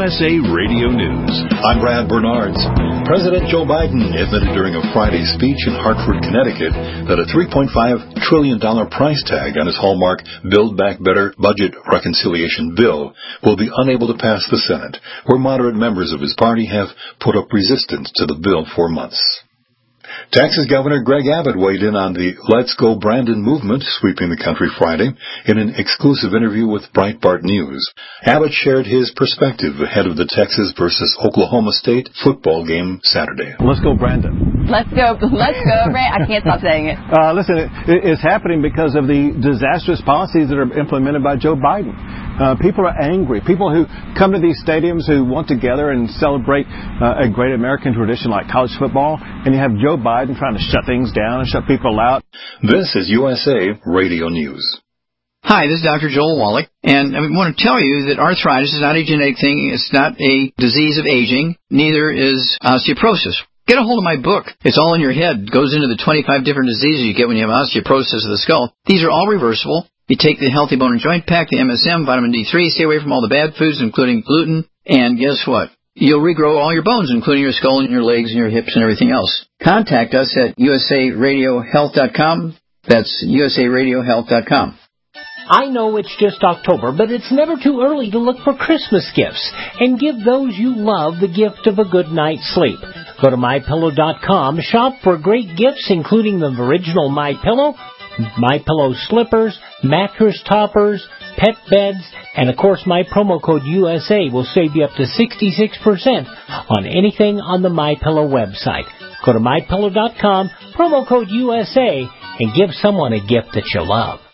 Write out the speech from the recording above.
USA Radio News. I'm Brad Bernards. President Joe Biden admitted during a Friday speech in Hartford, Connecticut, that a $3.5 trillion price tag on his hallmark Build Back Better budget reconciliation bill will be unable to pass the Senate, where moderate members of his party have put up resistance to the bill for months. Texas Governor Greg Abbott weighed in on the Let's Go Brandon movement sweeping the country Friday in an exclusive interview with Breitbart News. Abbott shared his perspective ahead of the Texas versus Oklahoma State football game Saturday. Let's go Brandon. Let's go, Brandon. I can't stop saying it. Listen, it's happening because of the disastrous policies that are implemented by Joe Biden. People are angry. People who come to these stadiums who want to gather and celebrate a great American tradition like college football, and you have Joe Biden trying to shut things down and shut people out. This is USA Radio News. Hi, this is Dr. Joel Wallach, and I want to tell you that arthritis is not a genetic thing. It's not a disease of aging. Neither is osteoporosis. Get a hold of my book. It's all in your head. It goes into the 25 different diseases you get when you have osteoporosis of the skull. These are all reversible. You take the Healthy Bone and Joint Pack, the MSM, vitamin D3, stay away from all the bad foods, including gluten, and guess what? You'll regrow all your bones, including your skull and your legs and your hips and everything else. Contact us at usaradiohealth.com. That's usaradiohealth.com. I know it's just October, but it's never too early to look for Christmas gifts and give those you love the gift of a good night's sleep. Go to MyPillow.com, shop for great gifts, including the original MyPillow, MyPillow slippers, mattress toppers, pet beds, and of course my promo code USA will save you up to 66% on anything on the MyPillow website. Go to MyPillow.com, promo code USA, and give someone a gift that you love.